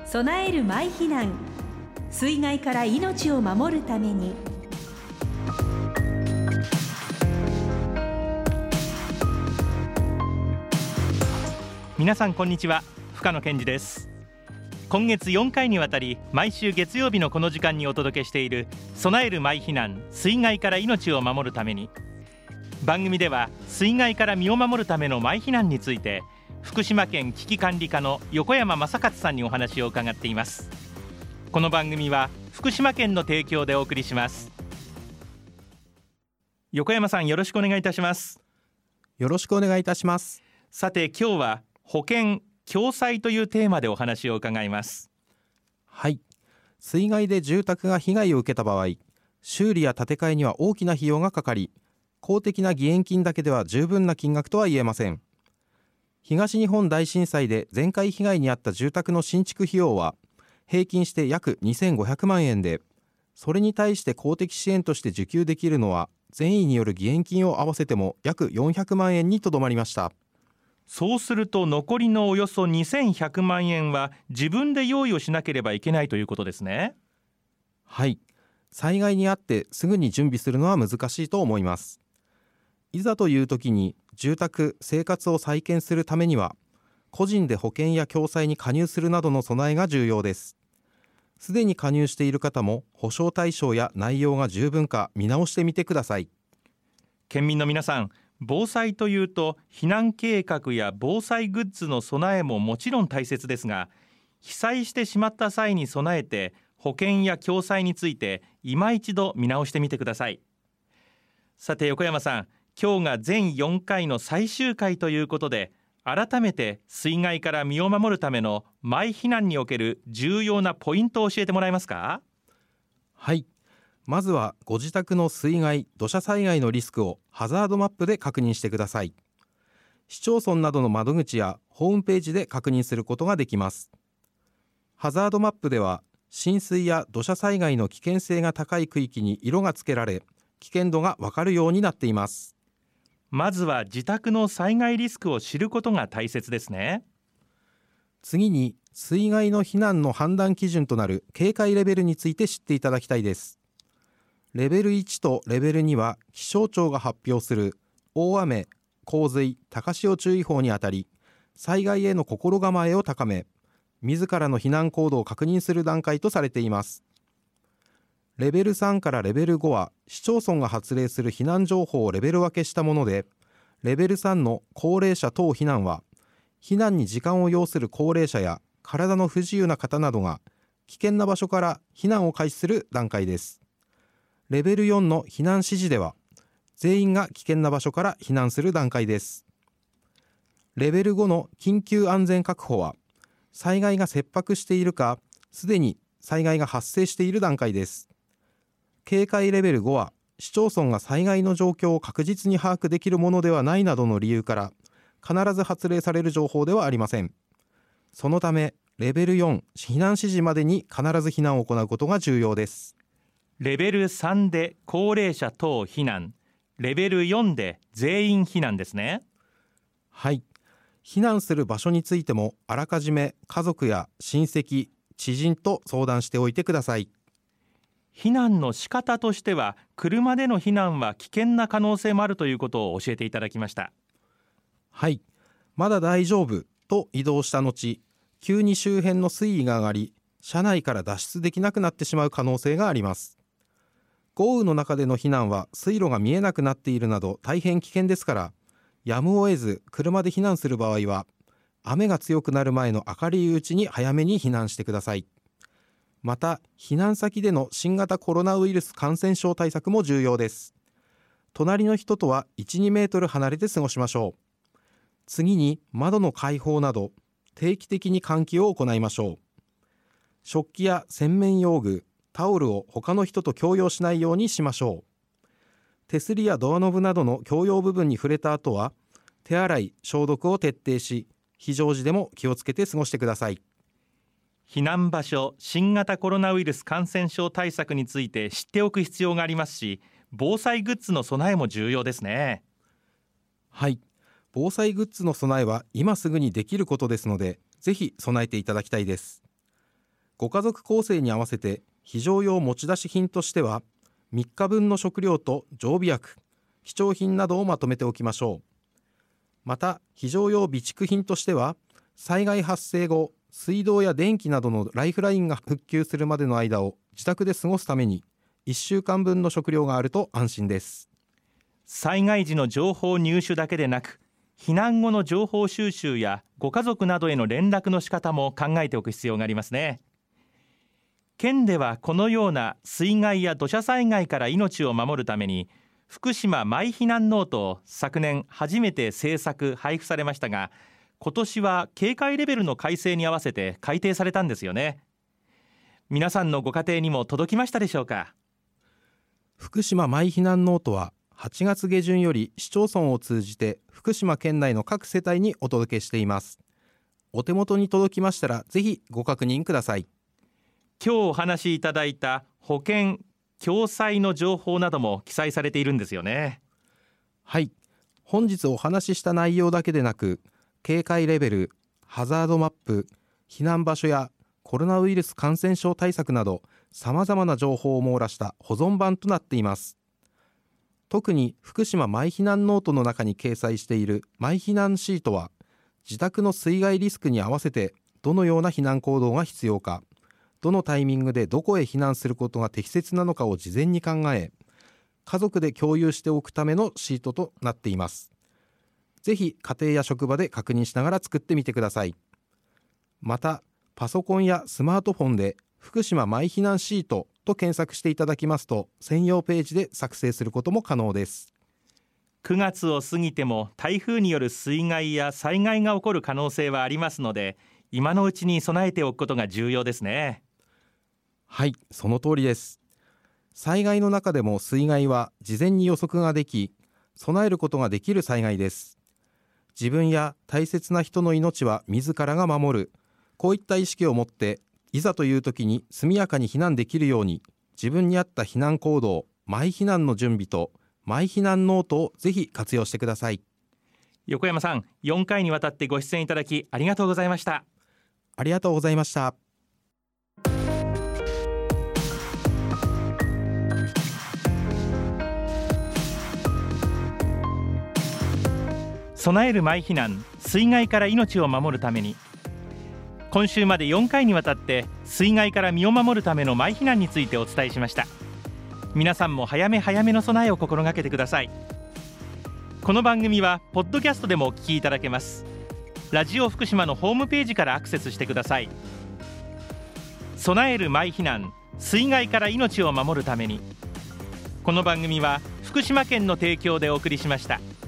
備えるマイ避難、水害から命を守るために。 皆さんこんにちは、深野健二です。今月4回にわたり毎週月曜日のこの時間にお届けしている備えるマイ避難、水害から命を守るために。番組では水害から身を守るためのマイ避難について福島県危機管理課の横山正勝さんにお話を伺っています。この番組は福島県の提供でお送りします。横山さん、よろしくお願いいたします。 よろしくお願いいたします。 さて、今日は保険・共済というテーマでお話を伺います。 はい、水害で住宅が被害を受けた場合、修理や建て替えには大きな費用がかかり、公的な義援金だけでは十分な金額とは言えません。東日本大震災で全壊被害に遭った住宅の新築費用は平均して約2500万円で、それに対して公的支援として受給できるのは善意による義援金を合わせても約400万円にとどまりました。 そうすると残りのおよそ2100万円は自分で用意をしなければいけないということですね。 はい、災害にあってすぐに準備するのは難しいと思います。いざという時に住宅・生活を再建するためには、個人で保険や共済に加入するなどの備えが重要です。すでに加入している方も保証対象や内容が十分か見直してみてください。 県民の皆さん、防災というと避難計画や防災グッズの備えももちろん大切ですが、被災してしまった際に備えて保険や共済について今一度見直してみてください。さて横山さん、今日が全4回の最終回ということで、改めて水害から身を守るためのマイ避難における重要なポイントを教えてもらえますか？ はい、まずはご自宅の水害・土砂災害のリスクをハザードマップで確認してください。市町村などの窓口やホームページで確認することができます。ハザードマップでは浸水や土砂災害の危険性が高い区域に色がつけられ、危険度がわかるようになっています。 まずは自宅の災害リスクを知ることが大切ですね。 次に水害の避難の判断基準となる警戒レベルについて知っていただきたいです。レベル1とレベル2は気象庁が発表する大雨・洪水・高潮注意報にあたり、災害への心構えを高め、自らの避難行動を確認する段階とされています。レベル3からレベル5は市町村が発令する避難情報をレベル分けしたもので、レベル3の高齢者等避難は避難に時間を要する高齢者や体の不自由な方などが危険な場所から避難を開始する段階です。レベル4の避難指示では全員が危険な場所から避難する段階です。レベル5の緊急安全確保は災害が切迫しているか、すでに災害が発生している段階です。警戒レベル5は市町村が災害の状況を確実に把握できるものではないなどの理由から必ず発令される情報ではありません。そのためレベル4避難指示までに必ず避難を行うことが重要です。 レベル3で高齢者等避難、レベル4で全員避難ですね。 はい、避難する場所についてもあらかじめ家族や親戚、知人と相談しておいてください。 避難の仕方としては、車での避難は危険な可能性もあるということを教えていただきました。 はい、まだ大丈夫と移動した後、急に周辺の水位が上がり、車内から脱出できなくなってしまう可能性があります。豪雨の中での避難は水路が見えなくなっているなど大変危険ですから、やむを得ず車で避難する場合は雨が強くなる前の明るいうちに早めに避難してください。また避難先での新型コロナウイルス感染症対策も重要です。隣の人とは 1,2 メートル離れて過ごしましょう。次に窓の開放など定期的に換気を行いましょう。食器や洗面用具、タオルを他の人と共用しないようにしましょう。手すりやドアノブなどの共用部分に触れた後は手洗い・消毒を徹底し、非常時でも気をつけて過ごしてください。 避難場所、新型コロナウイルス感染症対策について知っておく必要がありますし、防災グッズの備えも重要ですね。 はい、防災グッズの備えは今すぐにできることですので、ぜひ備えていただきたいです。 ご家族構成に合わせて非常用持ち出し品としては3日分の食料と常備薬、貴重品などをまとめておきましょう。また非常用備蓄品としては災害発生後、水道や電気などのライフラインが復旧するまでの間を自宅で過ごすために1週間分の食料があると安心です。 災害時の情報入手だけでなく、避難後の情報収集やご家族などへの連絡の仕方も考えておく必要がありますね。県ではこのような水害や土砂災害から命を守るために福島マイ避難ノートを昨年初めて制作配布されましたが、今年は警戒レベルの改正に合わせて改訂されたんですよね。皆さんのご家庭にも届きましたでしょうか。 福島マイ避難ノートは8月下旬より市町村を通じて福島県内の各世帯にお届けしています。お手元に届きましたらぜひご確認ください。 今日お話しいただいた保険・共済の情報なども記載されているんですよね。 はい、本日お話しした内容だけでなく、警戒レベル、ハザードマップ、避難場所やコロナウイルス感染症対策などさまざまな情報を網羅した保存版となっています。特に福島マイ避難ノートの中に掲載しているマイ避難シートは、自宅の水害リスクに合わせてどのような避難行動が必要か、どのタイミングでどこへ避難することが適切なのかを事前に考え、家族で共有しておくためのシートとなっています。ぜひ家庭や職場で確認しながら作ってみてください。またパソコンやスマートフォンで福島マイ避難シートと検索していただきますと、専用ページで作成することも可能です。 9月を過ぎても台風による水害や災害が起こる可能性はありますので、今のうちに備えておくことが重要ですね。 はい、その通りです。災害の中でも水害は事前に予測ができ、備えることができる災害です。自分や大切な人の命は自らが守る、こういった意識を持っていざという時に速やかに避難できるように、自分に合った避難行動、マイ避難の準備とマイ避難ノートをぜひ活用してください。 横山さん、4回にわたってご出演いただきありがとうございました。 ありがとうございました。 備えるマイ避難、水害から命を守るために、今週まで4回にわたって水害から身を守るためのマイ避難についてお伝えしました。皆さんも早め早めの備えを心がけてください。この番組はポッドキャストでもお聞きいただけます。ラジオ福島のホームページからアクセスしてください。備えるマイ避難、水害から命を守るために。この番組は福島県の提供でお送りしました。